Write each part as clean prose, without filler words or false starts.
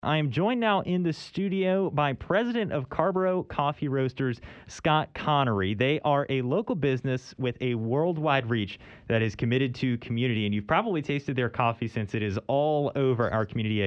I am joined now in the studio by President of Carborough Coffee Roasters, Scott Connery. They are a local business with a worldwide reach that is committed to community, and you've probably tasted their coffee since it is all over our community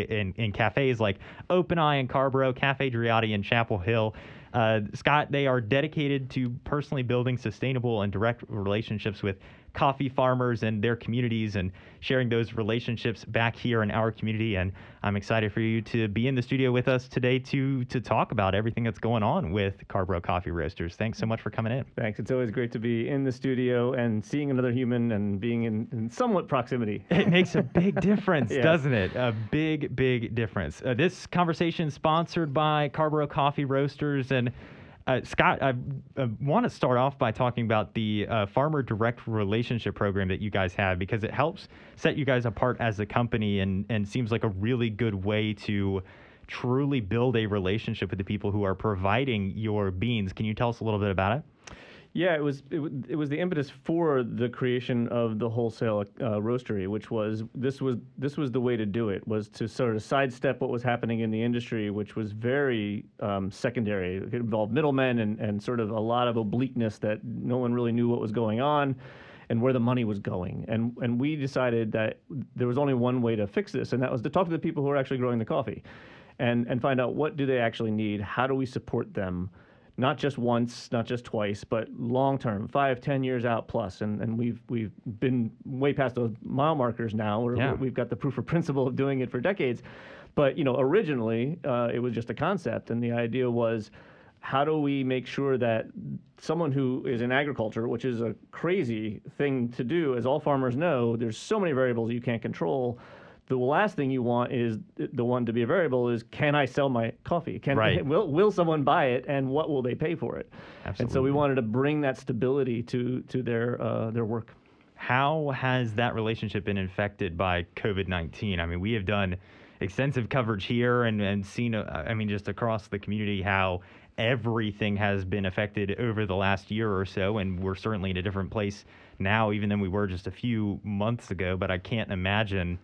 in cafes like Open Eye in Carborough, Cafe Driotti in Chapel Hill. Scott, they are dedicated to personally building sustainable and direct relationships with coffee farmers and their communities and sharing those relationships back here in our community. And I'm excited for you to be in the studio with us today to talk about everything that's going on with Carborough Coffee Roasters. Thanks so much for coming in. Thanks. It's always great to be in the studio and seeing another human and being in somewhat proximity. It makes a big difference, Yes. doesn't it? A big, big difference. This conversation is sponsored by Carborough Coffee Roasters. And Scott, I want to start off by talking about the Farmer Direct Relationship Program that you guys have, because it helps set you guys apart as a company and seems like a really good way to truly build a relationship with the people who are providing your beans. Can you tell us a little bit about it? Yeah, it was the impetus for the creation of the wholesale roastery, which was this was the way to do it, was to sort of sidestep what was happening in the industry, which was very secondary. It involved middlemen and sort of a lot of obliqueness that no one really knew what was going on and where the money was going. And we decided that there was only one way to fix this, and that was to talk to the people who are actually growing the coffee and find out what do they actually need, how do we support them, not just once, not just twice, but long term, 5, 10 years out plus. And we've been way past those mile markers now. We've got the proof of principle of doing it for decades. But originally it was just a concept, and the idea was, how do we make sure that someone who is in agriculture, which is a crazy thing to do, as all farmers know, there's so many variables you can't control. The last thing you want is the one to be a variable is, can I sell my coffee? Right. Will someone buy it, and what will they pay for it? Absolutely. And so we wanted to bring that stability to their work. How has that relationship been affected by COVID-19? I mean, we have done extensive coverage here and seen, just across the community, how everything has been affected over the last year or so, and we're certainly in a different place now even than we were just a few months ago. But I can't imagine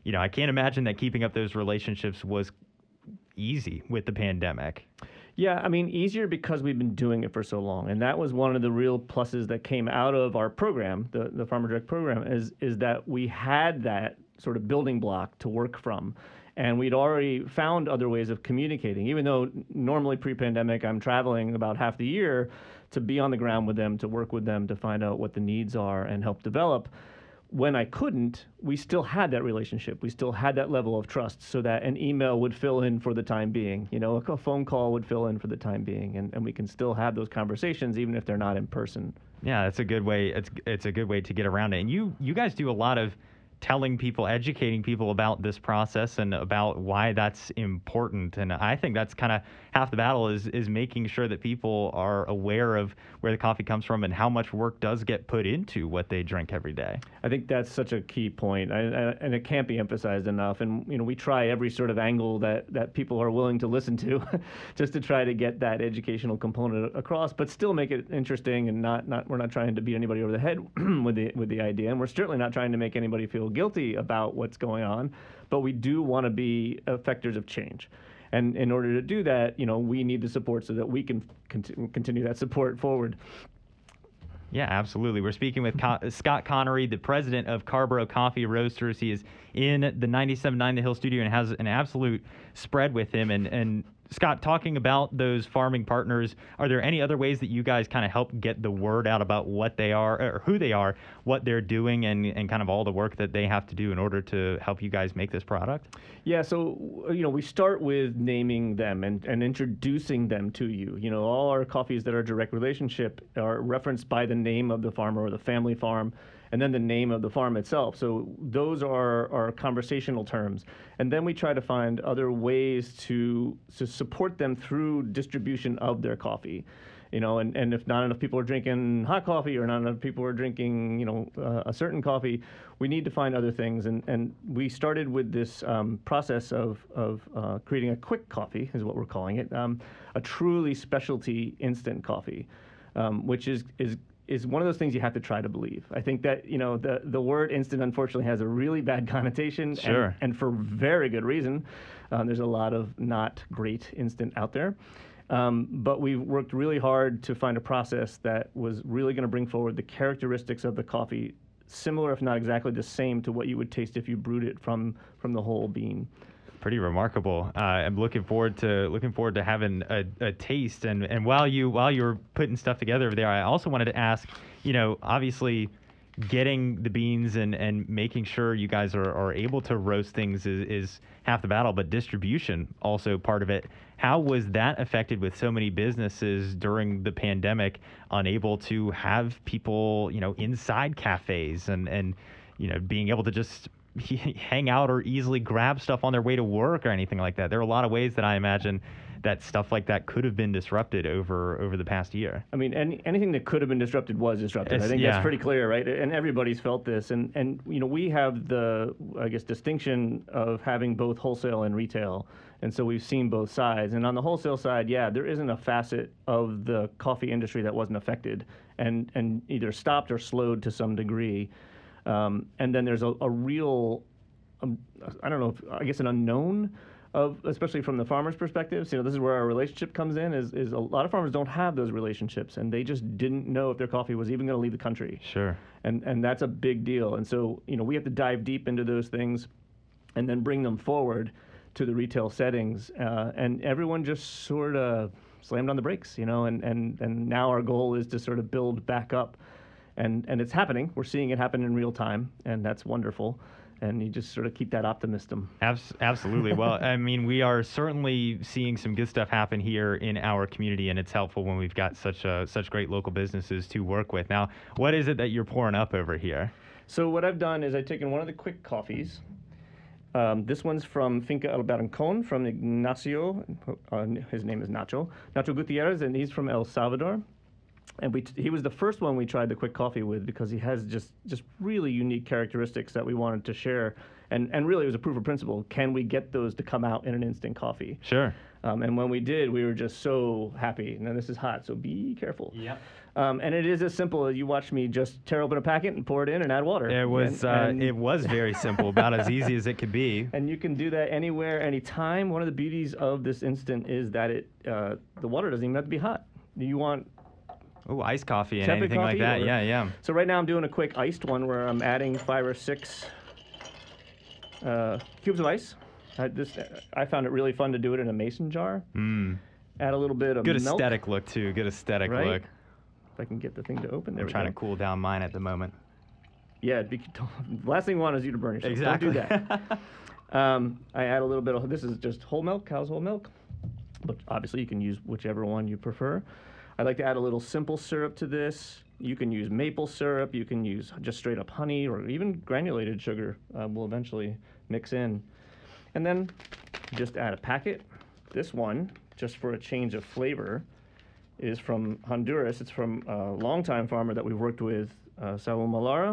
that keeping up those relationships was easy with the pandemic. Yeah, easier because we've been doing it for so long. And that was one of the real pluses that came out of our program, the Farmer Direct program, is that we had that sort of building block to work from. And we'd already found other ways of communicating, even though normally pre-pandemic I'm traveling about half the year to be on the ground with them, to work with them, to find out what the needs are and help develop. When I couldn't, we still had that relationship. We still had that level of trust, so that an email would fill in for the time being. A phone call would fill in for the time being, and we can still have those conversations even if they're not in person. Yeah, that's a good way. It's a good way to get around it. And you guys do a lot of telling people, educating people about this process and about why that's important. And I think that's kind of half the battle is making sure that people are aware of where the coffee comes from and how much work does get put into what they drink every day. I think that's such a key point, and it can't be emphasized enough. And we try every sort of angle that people are willing to listen to, just to try to get that educational component across, but still make it interesting and we're not trying to beat anybody over the head with the idea, and we're certainly not trying to make anybody feel guilty about what's going on, but we do want to be effectors of change. And in order to do that, we need the support so that we can continue that support forward. Yeah, absolutely. We're speaking with Scott Connery, the president of Carborough Coffee Roasters. He is in the 97.9 The Hill studio and has an absolute spread with him. And Scott, talking about those farming partners, are there any other ways that you guys kind of help get the word out about what they are, or who they are, what they're doing, and kind of all the work that they have to do in order to help you guys make this product? Yeah, so we start with naming them and introducing them to you. All our coffees that are direct relationship are referenced by the name of the farmer or the family farm, and then the name of the farm itself. So those are our conversational terms. And then we try to find other ways to support them through distribution of their coffee. And if not enough people are drinking hot coffee or not enough people are drinking, a certain coffee, we need to find other things. And we started with this process of creating a quick coffee, is what we're calling it, a truly specialty instant coffee, which is is one of those things you have to try to believe. I think that, the word instant unfortunately has a really bad connotation. Sure. And for very good reason. There's a lot of not great instant out there. But we worked really hard to find a process that was really going to bring forward the characteristics of the coffee, similar, if not exactly the same, to what you would taste if you brewed it from the whole bean. Pretty remarkable. I'm looking forward to having a taste. And while you were putting stuff together over there, I also wanted to ask, obviously getting the beans and making sure you guys are able to roast things is half the battle, but distribution also part of it. How was that affected with so many businesses during the pandemic unable to have people, inside cafes and being able to just hang out or easily grab stuff on their way to work or anything like that? There are a lot of ways that I imagine that stuff like that could have been disrupted over the past year. I mean, anything that could have been disrupted was disrupted. I think that's pretty clear, right? And everybody's felt this. And we have the, I guess, distinction of having both wholesale and retail. And so we've seen both sides. And on the wholesale side, there isn't a facet of the coffee industry that wasn't affected and either stopped or slowed to some degree. And then there's a real, I don't know, I guess an unknown of, especially from the farmer's perspectives. This is where our relationship comes in, is a lot of farmers don't have those relationships, and they just didn't know if their coffee was even going to leave the country. Sure. And that's a big deal. And so, we have to dive deep into those things and then bring them forward to the retail settings. And everyone just sort of slammed on the brakes, and now our goal is to sort of build back up. And it's happening. We're seeing it happen in real time, and that's wonderful. And you just sort of keep that optimism. Absolutely. Well, I mean, we are certainly seeing some good stuff happen here in our community, and it's helpful when we've got such great local businesses to work with. Now, what is it that you're pouring up over here? So what I've done is I've taken one of the quick coffees. This one's from Finca El Barrancon from Ignacio. His name is Nacho Gutierrez, and he's from El Salvador. And he was the first one we tried the quick coffee with because he has just really unique characteristics that we wanted to share. And really, it was a proof of principle. Can we get those to come out in an instant coffee? Sure. And when we did, we were just so happy. Now, this is hot, so be careful. Yeah. And it is as simple as you watch me just tear open a packet and pour it in and add water. It was very simple, about as easy as it could be. And you can do that anywhere, anytime. One of the beauties of this instant is that the water doesn't even have to be hot. You want iced coffee and anything like that. Yeah. So right now I'm doing a quick iced one where I'm adding 5 or 6 cubes of ice. I found it really fun to do it in a mason jar. Add a little bit of good milk. Aesthetic look too. Good aesthetic right? look. If I can get the thing to open. There I'm trying to cool down mine at the moment. Yeah, last thing we want is you to burn yourself. Exactly. Don't do that. I add a little bit of, this is just whole milk, cow's whole milk. But obviously you can use whichever one you prefer. I like to add a little simple syrup to this. You can use maple syrup. You can use just straight up honey or even granulated sugar. We'll eventually mix in. And then just add a packet. This one, just for a change of flavor, is from Honduras. It's from a longtime farmer that we've worked with, Saul Malara,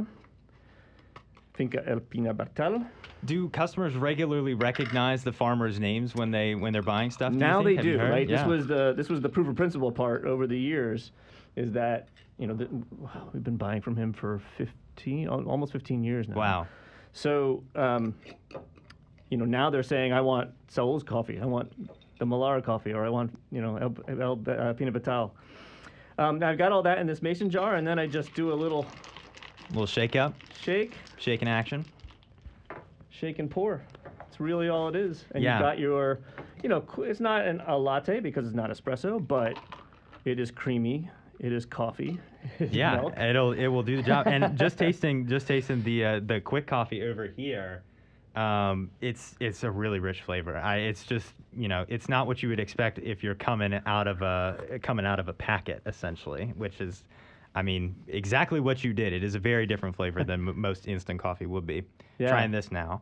Finca El Pinabatal. Do customers regularly recognize the farmers' names when they're buying stuff? Now they do, right? Yeah. This was the proof of principle part over the years, is that we've been buying from him for almost 15 years now. Wow. So now they're saying, I want Saul's coffee, I want the Malara coffee, or I want El Pinabatal. Now I've got all that in this mason jar, and then I just do a little shake up. Shake in action. Shake and pour. It's really all it is. And Yeah. you've got your, it's not a latte because it's not espresso, but it is creamy. It is coffee. It is milk. It will do the job. And just tasting the quick coffee over here, it's a really rich flavor. It's just it's not what you would expect if you're coming out of a packet essentially, which is, I mean, exactly what you did. It is a very different flavor than most instant coffee would be. Yeah. Trying this now.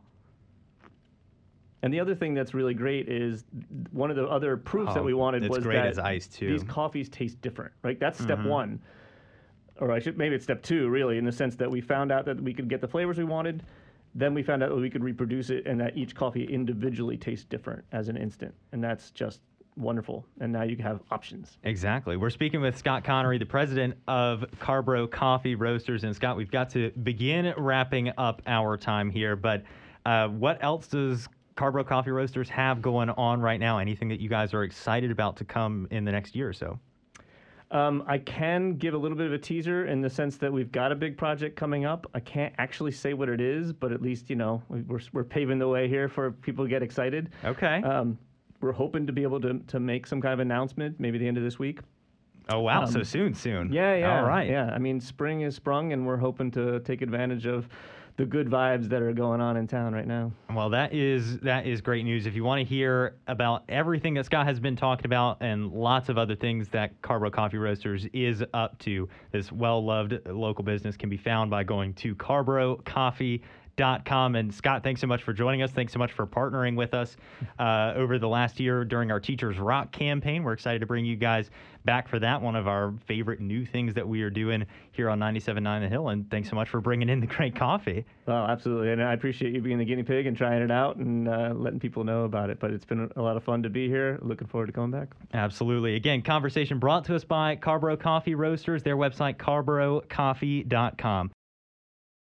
And the other thing that's really great is one of the other proofs that we wanted was great that as ice too. These coffees taste different, right? That's step one. Or maybe it's step 2, really, in the sense that we found out that we could get the flavors we wanted. Then we found out that we could reproduce it and that each coffee individually tastes different as an instant. And that's just wonderful. And now you have options. Exactly. We're speaking with Scott Connery, the president of Carbro Coffee Roasters. And Scott, we've got to begin wrapping up our time here, but what else does Carbro Coffee Roasters have going on right now? Anything that you guys are excited about to come in the next year or so? I can give a little bit of a teaser in the sense that we've got a big project coming up. I can't actually say what it is, but at least, we're paving the way here for people to get excited. Okay. We're hoping to be able to make some kind of announcement maybe the end of this week. Oh, wow. So soon. Yeah. All right. Yeah. I mean, spring is sprung, and we're hoping to take advantage of the good vibes that are going on in town right now. Well, that is great news. If you want to hear about everything that Scott has been talking about and lots of other things that Carbro Coffee Roasters is up to, this well-loved local business can be found by going to carbrocoffee.com. And Scott, thanks so much for joining us. Thanks so much for partnering with us over the last year during our Teachers Rock campaign. We're excited to bring you guys back for that, one of our favorite new things that we are doing here on 97.9 The Hill. And thanks so much for bringing in the great coffee. Oh, absolutely. And I appreciate you being the guinea pig and trying it out and letting people know about it. But it's been a lot of fun to be here. Looking forward to coming back. Absolutely. Again, conversation brought to us by Carbro Coffee Roasters, their website, carbrocoffee.com.